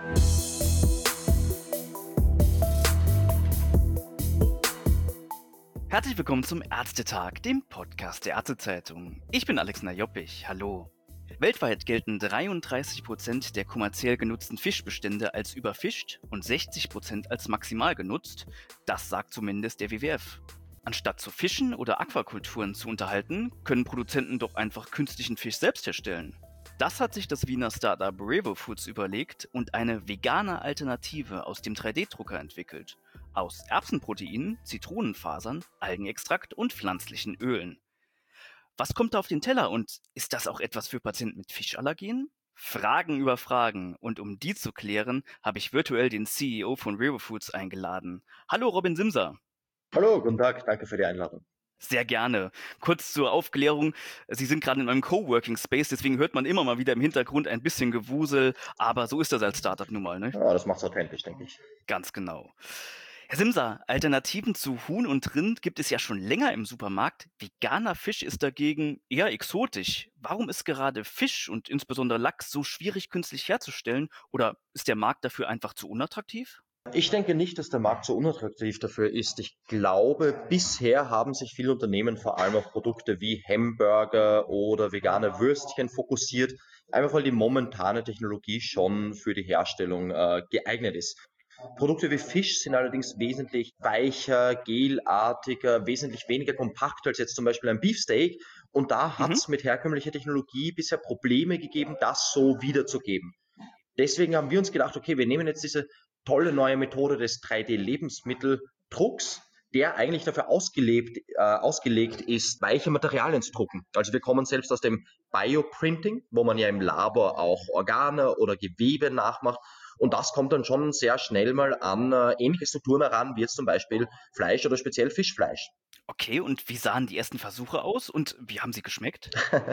Herzlich willkommen zum Ärztetag, dem Podcast der Ärztezeitung. Ich bin Alexander Joppich, hallo. Weltweit gelten 33% der kommerziell genutzten Fischbestände als überfischt und 60% als maximal genutzt. Das sagt zumindest der WWF. Anstatt zu fischen oder Aquakulturen zu unterhalten, können Produzenten doch einfach künstlichen Fisch selbst herstellen. Das hat sich das Wiener Startup RevoFoods überlegt und eine vegane Alternative aus dem 3D-Drucker entwickelt. Aus Erbsenproteinen, Zitronenfasern, Algenextrakt und pflanzlichen Ölen. Was kommt da auf den Teller und ist das auch etwas für Patienten mit Fischallergien? Fragen über Fragen, und um die zu klären, habe ich virtuell den CEO von RevoFoods eingeladen. Hallo Robin Simser. Hallo, guten Tag, danke für die Einladung. Sehr gerne. Kurz zur Aufklärung, Sie sind gerade in einem Coworking Space, deswegen hört man immer mal wieder im Hintergrund ein bisschen Gewusel, aber so ist das als Startup nun mal, ne? Ja, das macht's authentisch, denke ich. Ganz genau. Herr Simser, Alternativen zu Huhn und Rind gibt es ja schon länger im Supermarkt. Veganer Fisch ist dagegen eher exotisch. Warum ist gerade Fisch und insbesondere Lachs so schwierig künstlich herzustellen? Oder ist der Markt dafür einfach zu unattraktiv? Ich denke nicht, dass der Markt so unattraktiv dafür ist. Ich glaube, bisher haben sich viele Unternehmen vor allem auf Produkte wie Hamburger oder vegane Würstchen fokussiert, einfach weil die momentane Technologie schon für die Herstellung geeignet ist. Produkte wie Fisch sind allerdings wesentlich weicher, gelartiger, wesentlich weniger kompakt als jetzt zum Beispiel ein Beefsteak. Und da hat es mit herkömmlicher Technologie bisher Probleme gegeben, das so wiederzugeben. Deswegen haben wir uns gedacht, okay, wir nehmen jetzt diese tolle neue Methode des 3D-Lebensmitteldrucks, der eigentlich dafür ausgelegt ist, weiche Materialien zu drucken. Also wir kommen selbst aus dem Bioprinting, wo man ja im Labor auch Organe oder Gewebe nachmacht. Und das kommt dann schon sehr schnell mal an ähnliche Strukturen heran, wie jetzt zum Beispiel Fleisch oder speziell Fischfleisch. Okay, und wie sahen die ersten Versuche aus und wie haben sie geschmeckt?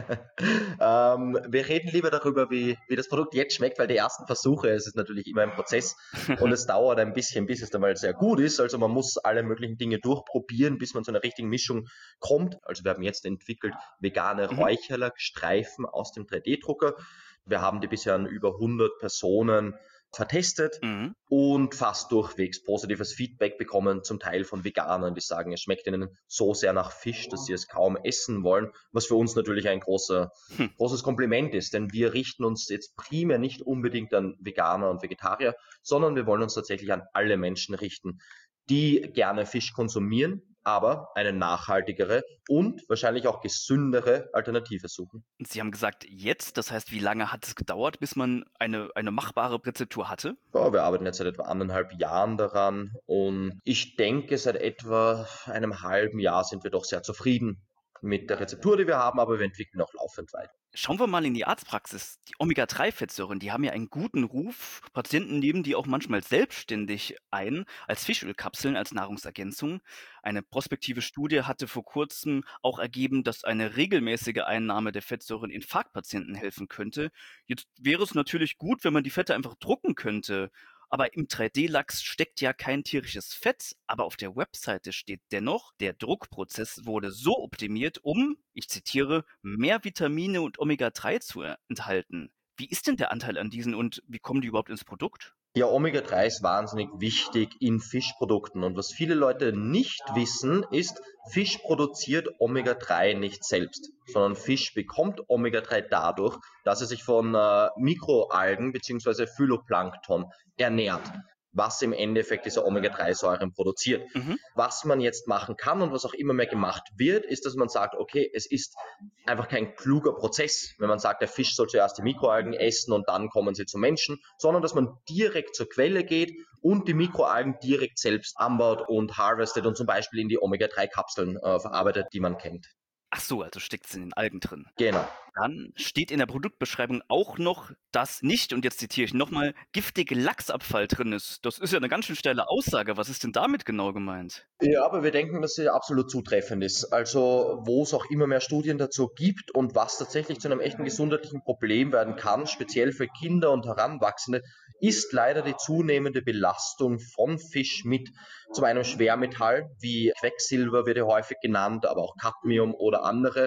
Wir reden lieber darüber, wie das Produkt jetzt schmeckt, weil die ersten Versuche, es ist natürlich immer ein Prozess und es dauert ein bisschen, bis es dann mal sehr gut ist. Also man muss alle möglichen Dinge durchprobieren, bis man zu einer richtigen Mischung kommt. Also wir haben jetzt entwickelt vegane Räucherlachsstreifen aus dem 3D-Drucker. Wir haben die bisher an über 100 Personen vertestet und fast durchwegs positives Feedback bekommen, zum Teil von Veganern, die sagen, es schmeckt ihnen so sehr nach Fisch, dass sie es kaum essen wollen, was für uns natürlich ein großes Kompliment ist, denn wir richten uns jetzt primär nicht unbedingt an Veganer und Vegetarier, sondern wir wollen uns tatsächlich an alle Menschen richten, die gerne Fisch konsumieren, aber eine nachhaltigere und wahrscheinlich auch gesündere Alternative suchen. Und Sie haben gesagt, jetzt, das heißt, wie lange hat es gedauert, bis man eine machbare Rezeptur hatte? Ja, wir arbeiten jetzt seit etwa 1,5 Jahren daran und ich denke, seit etwa einem halben Jahr sind wir doch sehr zufrieden mit der Rezeptur, die wir haben, aber wir entwickeln auch laufend weiter. Schauen wir mal in die Arztpraxis. Die Omega-3-Fettsäuren, die haben ja einen guten Ruf. Patienten nehmen die auch manchmal selbstständig ein, als Fischölkapseln, als Nahrungsergänzung. Eine prospektive Studie hatte vor kurzem auch ergeben, dass eine regelmäßige Einnahme der Fettsäuren Infarktpatienten helfen könnte. Jetzt wäre es natürlich gut, wenn man die Fette einfach drucken könnte. Aber im 3D-Lachs steckt ja kein tierisches Fett, aber auf der Webseite steht dennoch, der Druckprozess wurde so optimiert, um, ich zitiere, mehr Vitamine und Omega-3 zu enthalten. Wie ist denn der Anteil an diesen und wie kommen die überhaupt ins Produkt? Ja, Omega-3 ist wahnsinnig wichtig in Fischprodukten und was viele Leute nicht wissen, ist, Fisch produziert Omega-3 nicht selbst, sondern Fisch bekommt Omega-3 dadurch, dass er sich von Mikroalgen bzw. Phytoplankton ernährt, was im Endeffekt diese Omega-3-Säuren produziert. Was man jetzt machen kann und was auch immer mehr gemacht wird, ist, dass man sagt, okay, es ist einfach kein kluger Prozess, wenn man sagt, der Fisch soll zuerst die Mikroalgen essen und dann kommen sie zum Menschen, sondern dass man direkt zur Quelle geht und die Mikroalgen direkt selbst anbaut und harvestet und zum Beispiel in die Omega-3-Kapseln verarbeitet, die man kennt. Ach so, also steckt's in den Algen drin. Genau. Dann steht in der Produktbeschreibung auch noch, dass nicht, und jetzt zitiere ich nochmal, giftige Lachsabfall drin ist. Das ist ja eine ganz schön steile Aussage. Was ist denn damit genau gemeint? Ja, aber wir denken, dass sie absolut zutreffend ist. Also wo es auch immer mehr Studien dazu gibt und was tatsächlich zu einem echten gesundheitlichen Problem werden kann, speziell für Kinder und Heranwachsende, ist leider die zunehmende Belastung von Fisch mit zum einen Schwermetall, wie Quecksilber wird ja häufig genannt, aber auch Cadmium oder andere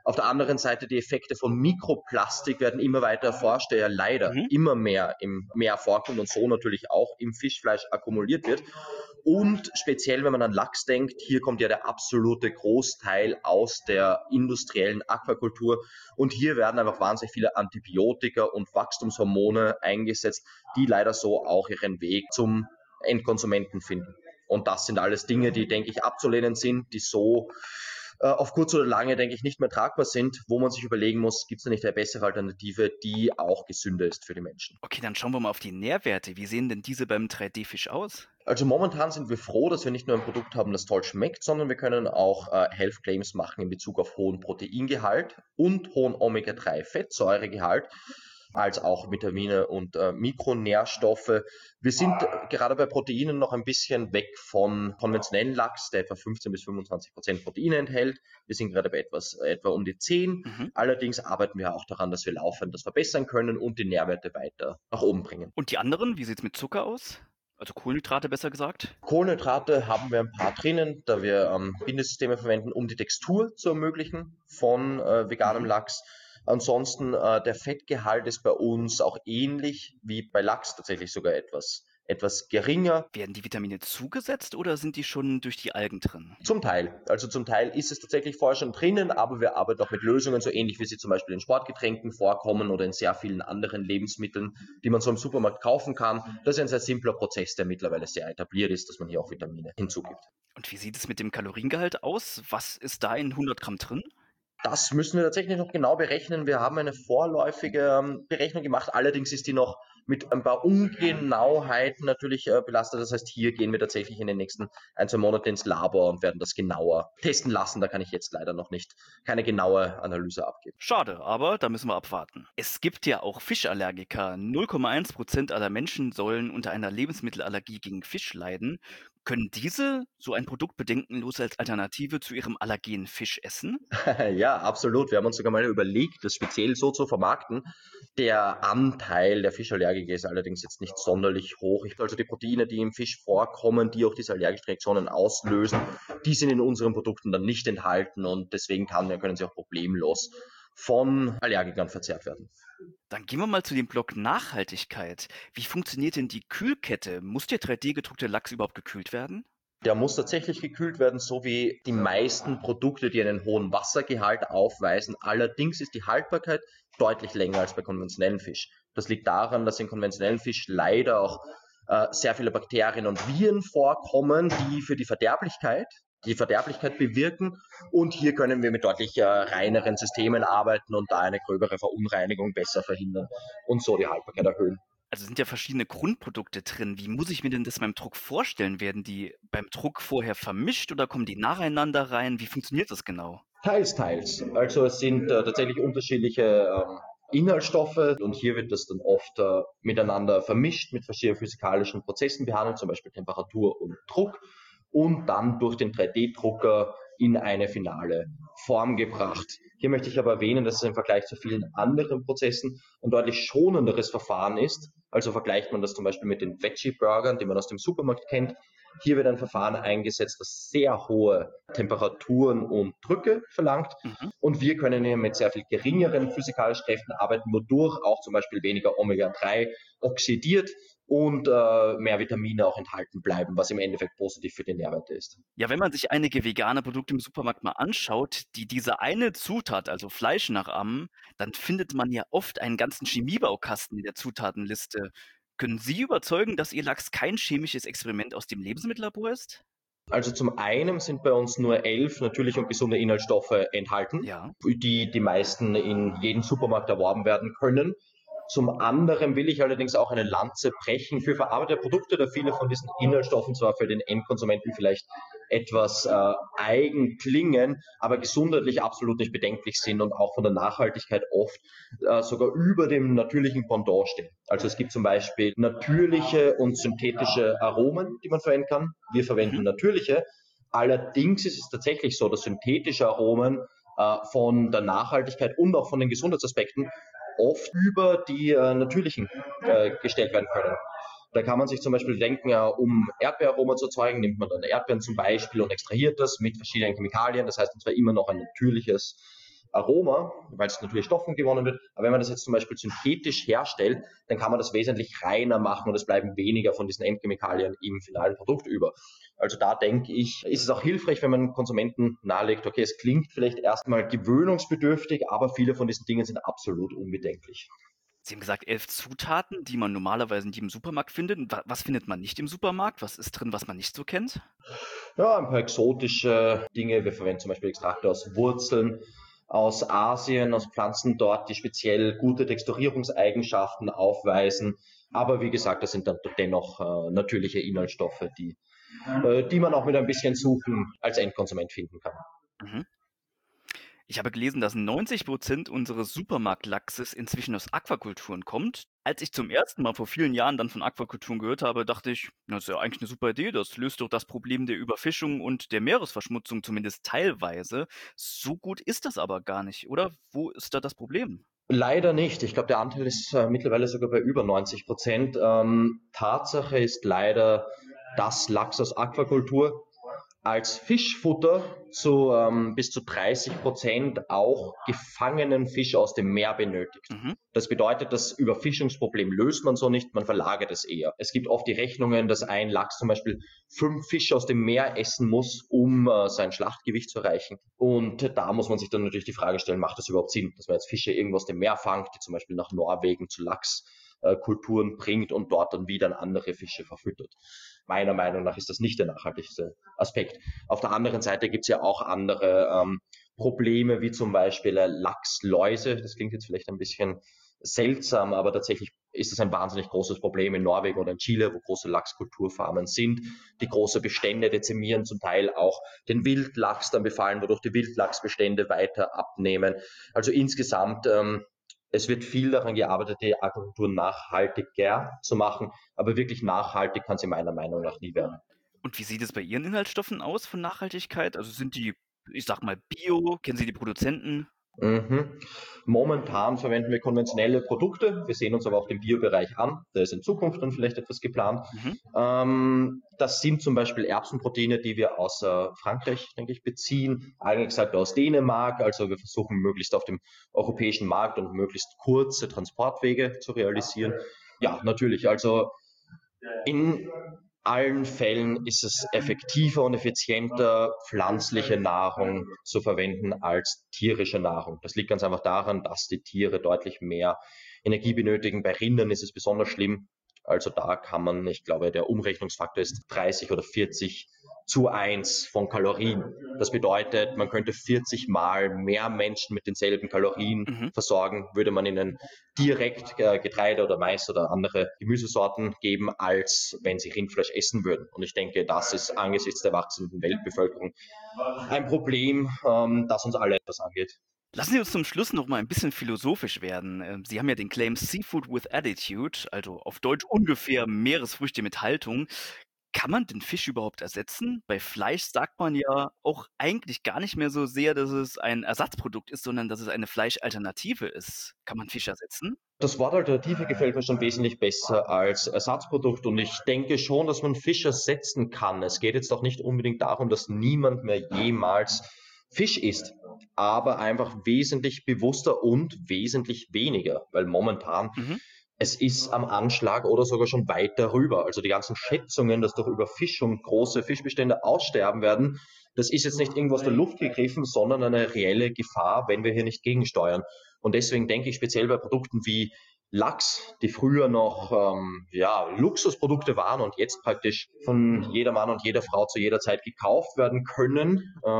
Auf der anderen Seite die Effekte von Mikroplastik werden immer weiter erforscht, der ja leider immer mehr im Meer vorkommt und so natürlich auch im Fischfleisch akkumuliert wird. Und speziell, wenn man an Lachs denkt, hier kommt ja der absolute Großteil aus der industriellen Aquakultur und hier werden einfach wahnsinnig viele Antibiotika und Wachstumshormone eingesetzt, die leider so auch ihren Weg zum Endkonsumenten finden. Und das sind alles Dinge, die, denke ich, abzulehnen sind, die so auf kurz oder lange, denke ich, nicht mehr tragbar sind, wo man sich überlegen muss, gibt es da nicht eine bessere Alternative, die auch gesünder ist für die Menschen. Okay, dann schauen wir mal auf die Nährwerte. Wie sehen denn diese beim 3D-Fisch aus? Also momentan sind wir froh, dass wir nicht nur ein Produkt haben, das toll schmeckt, sondern wir können auch Health Claims machen in Bezug auf hohen Proteingehalt und hohen Omega-3-Fettsäuregehalt, als auch Vitamine und Mikronährstoffe. Wir sind gerade bei Proteinen noch ein bisschen weg von konventionellen Lachs, der etwa 15-25% Proteine enthält. Wir sind gerade bei etwa um die 10. Allerdings arbeiten wir auch daran, dass wir laufend das verbessern können und die Nährwerte weiter nach oben bringen. Und die anderen, wie sieht es mit Zucker aus? Also Kohlenhydrate besser gesagt? Kohlenhydrate haben wir ein paar drinnen, da wir Bindesysteme verwenden, um die Textur zu ermöglichen von veganem Lachs. Ansonsten der Fettgehalt ist bei uns auch ähnlich wie bei Lachs, tatsächlich sogar etwas geringer. Werden die Vitamine zugesetzt oder sind die schon durch die Algen drin? Zum Teil. Also zum Teil ist es tatsächlich vorher schon drinnen, aber wir arbeiten auch mit Lösungen, so ähnlich wie sie zum Beispiel in Sportgetränken vorkommen oder in sehr vielen anderen Lebensmitteln, die man so im Supermarkt kaufen kann. Das ist ein sehr simpler Prozess, der mittlerweile sehr etabliert ist, dass man hier auch Vitamine hinzugibt. Und wie sieht es mit dem Kaloriengehalt aus? Was ist da in 100 Gramm drin? Das müssen wir tatsächlich noch genau berechnen. Wir haben eine vorläufige Berechnung gemacht. Allerdings ist die noch mit ein paar Ungenauheiten natürlich belastet. Das heißt, hier gehen wir tatsächlich in den nächsten 1-2 Monaten ins Labor und werden das genauer testen lassen. Da kann ich jetzt leider noch keine genaue Analyse abgeben. Schade, aber da müssen wir abwarten. Es gibt ja auch Fischallergiker. 0,1% aller Menschen sollen unter einer Lebensmittelallergie gegen Fisch leiden. Können diese so ein Produkt bedenkenlos als Alternative zu ihrem allergenen Fisch essen? Ja, absolut. Wir haben uns sogar mal überlegt, das speziell so zu vermarkten. Der Anteil der Fischallergiker ist allerdings jetzt nicht sonderlich hoch. Also die Proteine, die im Fisch vorkommen, die auch diese allergischen Reaktionen auslösen, die sind in unseren Produkten dann nicht enthalten und deswegen können sie auch problemlos von Allergikern verzehrt werden. Dann gehen wir mal zu dem Block Nachhaltigkeit. Wie funktioniert denn die Kühlkette? Muss der 3D-gedruckte Lachs überhaupt gekühlt werden? Der muss tatsächlich gekühlt werden, so wie die meisten Produkte, die einen hohen Wassergehalt aufweisen. Allerdings ist die Haltbarkeit deutlich länger als bei konventionellem Fisch. Das liegt daran, dass in konventionellem Fisch leider auch sehr viele Bakterien und Viren vorkommen, die für die Verderblichkeit bewirken. Und hier können wir mit deutlich reineren Systemen arbeiten und da eine gröbere Verunreinigung besser verhindern und so die Haltbarkeit erhöhen. Also sind ja verschiedene Grundprodukte drin. Wie muss ich mir denn das beim Druck vorstellen? Werden die beim Druck vorher vermischt oder kommen die nacheinander rein? Wie funktioniert das genau? Teils. Also es sind tatsächlich unterschiedliche Inhaltsstoffe und hier wird das dann oft miteinander vermischt, mit verschiedenen physikalischen Prozessen behandelt, zum Beispiel Temperatur und Druck und dann durch den 3D-Drucker in eine finale Form gebracht. Hier möchte ich aber erwähnen, dass es im Vergleich zu vielen anderen Prozessen ein deutlich schonenderes Verfahren ist. Also vergleicht man das zum Beispiel mit den Veggie-Burgern, die man aus dem Supermarkt kennt. Hier wird ein Verfahren eingesetzt, das sehr hohe Temperaturen und Drücke verlangt. Und wir können hier mit sehr viel geringeren physikalischen Kräften arbeiten, wodurch auch zum Beispiel weniger Omega-3 oxidiert und mehr Vitamine auch enthalten bleiben, was im Endeffekt positiv für die Nährwerte ist. Ja, wenn man sich einige vegane Produkte im Supermarkt mal anschaut, die diese eine Zutat, also Fleisch, nachahmen, dann findet man ja oft einen ganzen Chemiebaukasten in der Zutatenliste. Können Sie überzeugen, dass Ihr Lachs kein chemisches Experiment aus dem Lebensmittellabor ist? Also zum einen sind bei uns nur 11 natürliche und gesunde Inhaltsstoffe enthalten, Ja. die meisten in jedem Supermarkt erworben werden können. Zum anderen will ich allerdings auch eine Lanze brechen für verarbeitete Produkte, da viele von diesen Inhaltsstoffen zwar für den Endkonsumenten vielleicht etwas eigen klingen, aber gesundheitlich absolut nicht bedenklich sind und auch von der Nachhaltigkeit oft sogar über dem natürlichen Pendant stehen. Also es gibt zum Beispiel natürliche und synthetische Aromen, die man verwenden kann. Wir verwenden natürliche. Allerdings ist es tatsächlich so, dass synthetische Aromen von der Nachhaltigkeit und auch von den Gesundheitsaspekten oft über die natürlichen gestellt werden können. Da kann man sich zum Beispiel denken, um Erdbeeraroma zu erzeugen, nimmt man dann Erdbeeren zum Beispiel und extrahiert das mit verschiedenen Chemikalien. Das heißt, es war immer noch ein natürliches Aroma, weil es natürlich Stoffen gewonnen wird. Aber wenn man das jetzt zum Beispiel synthetisch herstellt, dann kann man das wesentlich reiner machen und es bleiben weniger von diesen Endchemikalien im finalen Produkt über. Also da denke ich, ist es auch hilfreich, wenn man Konsumenten nahelegt, okay, es klingt vielleicht erstmal gewöhnungsbedürftig, aber viele von diesen Dingen sind absolut unbedenklich. Sie haben gesagt, 11 Zutaten, die man normalerweise in jedem Supermarkt findet. Was findet man nicht im Supermarkt? Was ist drin, was man nicht so kennt? Ja, ein paar exotische Dinge. Wir verwenden zum Beispiel Extrakte aus Wurzeln aus Asien, aus Pflanzen dort, die speziell gute Texturierungseigenschaften aufweisen. Aber wie gesagt, das sind dann dennoch natürliche Inhaltsstoffe, die man auch mit ein bisschen Suchen als Endkonsument finden kann. Mhm. Ich habe gelesen, dass 90% unseres Supermarktlachses inzwischen aus Aquakulturen kommt. Als ich zum ersten Mal vor vielen Jahren dann von Aquakulturen gehört habe, dachte ich, das ist ja eigentlich eine super Idee. Das löst doch das Problem der Überfischung und der Meeresverschmutzung zumindest teilweise. So gut ist das aber gar nicht, oder? Wo ist da das Problem? Leider nicht. Ich glaube, der Anteil ist mittlerweile sogar bei über 90%. Tatsache ist leider, dass Lachs aus Aquakultur als Fischfutter zu bis zu 30% auch gefangenen Fisch aus dem Meer benötigt. Mhm. Das bedeutet, das Überfischungsproblem löst man so nicht, man verlagert es eher. Es gibt oft die Rechnungen, dass ein Lachs zum Beispiel 5 Fische aus dem Meer essen muss, um sein Schlachtgewicht zu erreichen. Und da muss man sich dann natürlich die Frage stellen, macht das überhaupt Sinn, dass man jetzt Fische irgendwo aus dem Meer fangt, die zum Beispiel nach Norwegen zu Lachskulturen bringt und dort dann wieder andere Fische verfüttert. Meiner Meinung nach ist das nicht der nachhaltigste Aspekt. Auf der anderen Seite gibt es ja auch andere Probleme, wie zum Beispiel Lachsläuse. Das klingt jetzt vielleicht ein bisschen seltsam, aber tatsächlich ist es ein wahnsinnig großes Problem in Norwegen oder in Chile, wo große Lachskulturfarmen sind, die große Bestände dezimieren, zum Teil auch den Wildlachs dann befallen, wodurch die Wildlachsbestände weiter abnehmen. Also insgesamt es wird viel daran gearbeitet, die Aquakultur nachhaltiger zu machen, aber wirklich nachhaltig kann sie meiner Meinung nach nie werden. Und wie sieht es bei Ihren Inhaltsstoffen aus von Nachhaltigkeit? Also sind die, ich sag mal, Bio? Kennen Sie die Produzenten? Mhm. Momentan verwenden wir konventionelle Produkte. Wir sehen uns aber auch den Biobereich an. Da ist in Zukunft dann vielleicht etwas geplant. Mhm. Das sind zum Beispiel Erbsenproteine, die wir aus Frankreich, denke ich, beziehen. Eigentlich gesagt aus Dänemark. Also wir versuchen möglichst auf dem europäischen Markt und möglichst kurze Transportwege zu realisieren. Ja, natürlich. Also in allen Fällen ist es effektiver und effizienter, pflanzliche Nahrung zu verwenden als tierische Nahrung. Das liegt ganz einfach daran, dass die Tiere deutlich mehr Energie benötigen. Bei Rindern ist es besonders schlimm. Also da kann man, ich glaube, der Umrechnungsfaktor ist 30 oder 40:1 von Kalorien. Das bedeutet, man könnte 40 Mal mehr Menschen mit denselben Kalorien Mhm. versorgen, würde man ihnen direkt Getreide oder Mais oder andere Gemüsesorten geben, als wenn sie Rindfleisch essen würden. Und ich denke, das ist angesichts der wachsenden Weltbevölkerung ein Problem, das uns alle etwas angeht. Lassen Sie uns zum Schluss noch mal ein bisschen philosophisch werden. Sie haben ja den Claim Seafood with Attitude, also auf Deutsch ungefähr Meeresfrüchte mit Haltung. Kann man den Fisch überhaupt ersetzen? Bei Fleisch sagt man ja auch eigentlich gar nicht mehr so sehr, dass es ein Ersatzprodukt ist, sondern dass es eine Fleischalternative ist. Kann man Fisch ersetzen? Das Wort Alternative gefällt mir schon wesentlich besser als Ersatzprodukt und ich denke schon, dass man Fisch ersetzen kann. Es geht jetzt auch nicht unbedingt darum, dass niemand mehr jemals Fisch isst, aber einfach wesentlich bewusster und wesentlich weniger, weil momentan Mhm. es ist am Anschlag oder sogar schon weit darüber. Also die ganzen Schätzungen, dass durch Überfischung große Fischbestände aussterben werden, das ist jetzt nicht irgendwo aus der Luft gegriffen, sondern eine reelle Gefahr, wenn wir hier nicht gegensteuern. Und deswegen denke ich speziell bei Produkten wie Lachs, die früher noch Luxusprodukte waren und jetzt praktisch von jeder Mann und jeder Frau zu jeder Zeit gekauft werden können.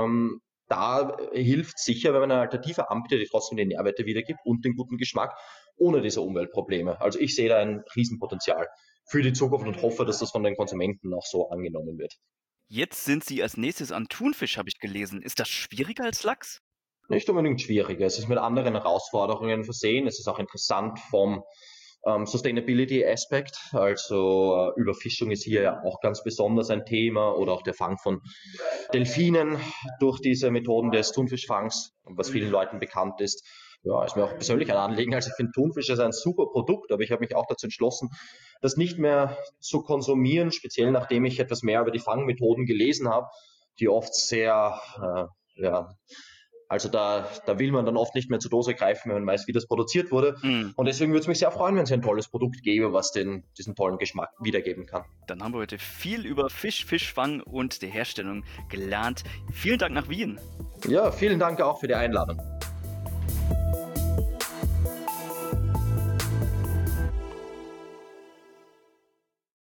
Da hilft sicher, wenn man eine Alternative anbietet, die trotzdem die Nährwerte wiedergibt und den guten Geschmack, ohne diese Umweltprobleme. Also ich sehe da ein Riesenpotenzial für die Zukunft und hoffe, dass das von den Konsumenten auch so angenommen wird. Jetzt sind Sie als nächstes an Thunfisch, habe ich gelesen. Ist das schwieriger als Lachs? Nicht unbedingt schwieriger. Es ist mit anderen Herausforderungen versehen. Es ist auch interessant vom Sustainability-Aspekt. Also Überfischung ist hier ja auch ganz besonders ein Thema oder auch der Fang von Delfinen durch diese Methoden des Thunfischfangs, was vielen Leuten bekannt ist. Ja, ist mir auch persönlich ein Anliegen. Also ich finde Thunfisch ist ein super Produkt, aber ich habe mich auch dazu entschlossen, das nicht mehr zu konsumieren, speziell nachdem ich etwas mehr über die Fangmethoden gelesen habe, die oft sehr Also da will man dann oft nicht mehr zur Dose greifen, wenn man weiß, wie das produziert wurde. Mm. Und deswegen würde es mich sehr freuen, wenn es ein tolles Produkt gäbe, was diesen tollen Geschmack wiedergeben kann. Dann haben wir heute viel über Fisch, Fischfang und die Herstellung gelernt. Vielen Dank nach Wien. Ja, vielen Dank auch für die Einladung.